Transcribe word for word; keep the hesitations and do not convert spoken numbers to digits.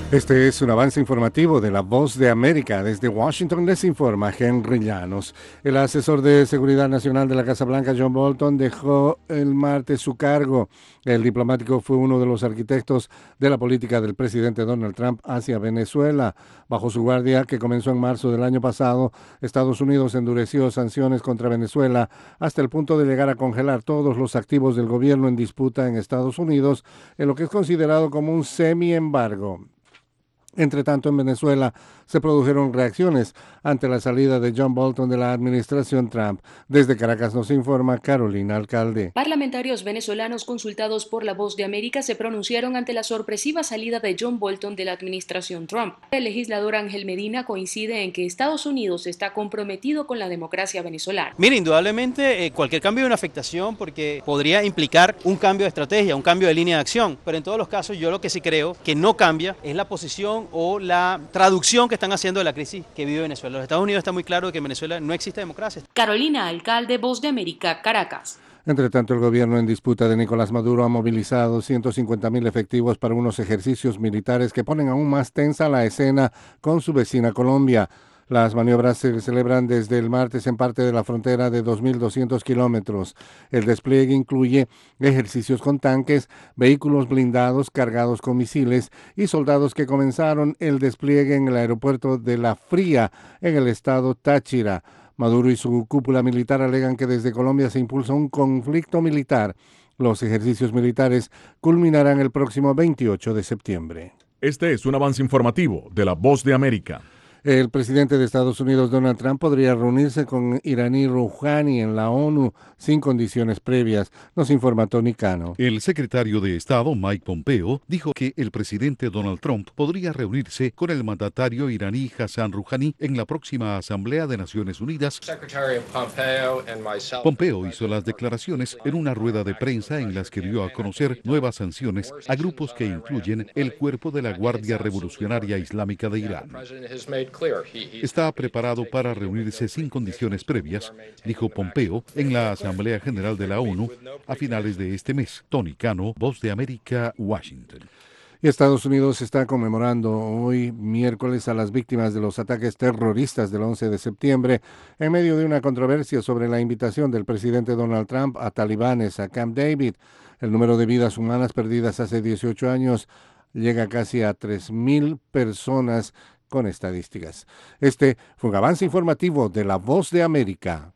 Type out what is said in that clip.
Este es un avance informativo de La Voz de América. Desde Washington les informa Henry Llanos. El asesor de Seguridad Nacional de la Casa Blanca, John Bolton, dejó el martes su cargo. El diplomático fue uno de los arquitectos de la política del presidente Donald Trump hacia Venezuela. Bajo su guardia, que comenzó en marzo del año pasado, Estados Unidos endureció sanciones contra Venezuela hasta el punto de llegar a congelar todos los activos del gobierno en disputa en Estados Unidos, en lo que es considerado como un semi-embargo. Entre tanto, en Venezuela se produjeron reacciones ante la salida de John Bolton de la administración Trump. Desde Caracas nos informa Carolina Alcalde. Parlamentarios venezolanos consultados por La Voz de América se pronunciaron ante la sorpresiva salida de John Bolton de la administración Trump. El legislador Ángel Medina coincide en que Estados Unidos está comprometido con la democracia venezolana. Mire, indudablemente eh, cualquier cambio es una afectación porque podría implicar un cambio de estrategia, un cambio de línea de acción, pero en todos los casos yo lo que sí creo que no cambia es la posición o la traducción que están haciendo de la crisis que vive Venezuela. Los Estados Unidos está muy claro de que en Venezuela no existe democracia. Carolina Alcalde, Voz de América, Caracas. Entre tanto, el gobierno en disputa de Nicolás Maduro ha movilizado ciento cincuenta mil efectivos para unos ejercicios militares que ponen aún más tensa la escena con su vecina Colombia. Las maniobras se celebran desde el martes en parte de la frontera de dos mil doscientos kilómetros. El despliegue incluye ejercicios con tanques, vehículos blindados cargados con misiles y soldados que comenzaron el despliegue en el aeropuerto de La Fría, en el estado Táchira. Maduro y su cúpula militar alegan que desde Colombia se impulsa un conflicto militar. Los ejercicios militares culminarán el próximo veintiocho de septiembre. Este es un avance informativo de La Voz de América. El presidente de Estados Unidos, Donald Trump, podría reunirse con Irani Rouhani en la ONU sin condiciones previas, nos informa Tony Cano. El secretario de Estado, Mike Pompeo, dijo que el presidente Donald Trump podría reunirse con el mandatario iraní Hassan Rouhani en la próxima Asamblea de Naciones Unidas. Pompeo hizo las declaraciones en una rueda de prensa en las que dio a conocer nuevas sanciones a grupos que incluyen el cuerpo de la Guardia Revolucionaria Islámica de Irán. Está preparado para reunirse sin condiciones previas, dijo Pompeo en la Asamblea General de la ONU a finales de este mes. Tony Cano, Voz de América, Washington. Y Estados Unidos está conmemorando hoy, miércoles, a las víctimas de los ataques terroristas del once de septiembre, en medio de una controversia sobre la invitación del presidente Donald Trump a talibanes a Camp David. El número de vidas humanas perdidas hace dieciocho años llega casi a tres mil personas con estadísticas. Este fue un avance informativo de La Voz de América.